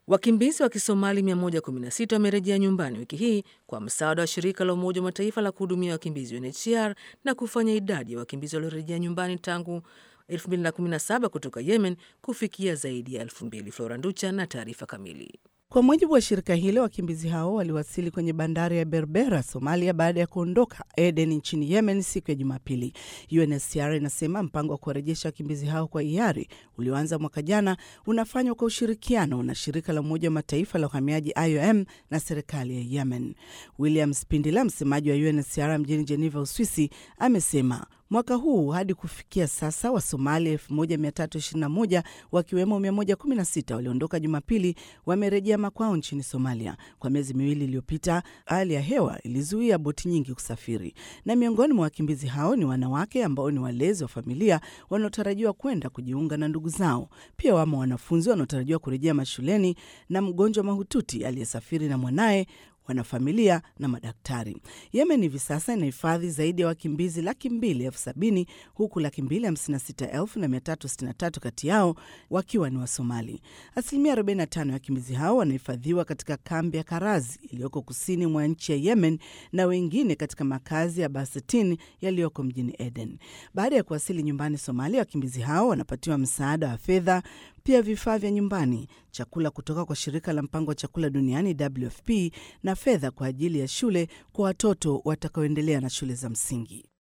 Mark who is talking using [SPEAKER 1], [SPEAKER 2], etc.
[SPEAKER 1] Wakimbizi wa Kisomali 116 wamerejea nyumbani wiki hii kwa msaada wa shirika la Umoja wa Mataifa la kuhudumia wakimbizi UNHCR na kufanya idadi ya wakimbizi waliorejea nyumbani tangu 2017 kutoka Yemen kufikia zaidi ya 2000. Flora Nducha na taarifa kamili.
[SPEAKER 2] Kwa mujibu wa shirika hilo, wakimbizi hao waliwasili kwenye bandari ya Berbera, Somalia, baada ya kuondoka Aden nchini Yemen siku ya Jumapili. UNHCR inasema mpango wa kuwarejesha wakimbizi hao kwa hiari ulioanza mwaka jana unafanywa kwa ushirikiano na shirika la Umoja wa Mataifa la uhamiaji IOM na serikali ya Yemen. William Spindler, msemaji wa UNHCR mjini Geneva, Uswisi, amesema mwaka huu hadi kufikia sasa Wasomali 1321 wakiwemo 116 waliondoka Jumapili wamerejea makwao nchini Somalia. Kwa miezi miwili iliyopita, hali ya hewa ilizuia boti nyingi kusafiri. Na miongoni mwa wakimbizi hao ni wanawake ambao ni walezi wa familia wanaotarajiwa kwenda kujiunga na ndugu zao. Pia wamo wanafunzi wanaotarajiwa kurejea mashuleni na mgonjwa mahututi aliyesafiri na mwanaye, wanafamilia na madaktari. Yemen hivi sasa inahifadhi zaidi ya wakimbizi 270,000 huku 256,363 kati yao wakiwa ni Wasomali. Asilimia 45 ya wakimbizi hao wanahifadhiwa katika kambi ya Karazi iliyoko kusini mwa nchi ya Yemen na wengine katika makazi ya Basetin yaliyoko mjini Aden. Baada ya kuwasili nyumbani Somalia, wakimbizi hao wanapatiwa msaada wa fedha, pia vifaa vya nyumbani, chakula kutoka kwa shirika la mpango wa chakula duniani WFP na fedha kwa ajili ya shule kwa watoto watakaoendelea na shule za msingi.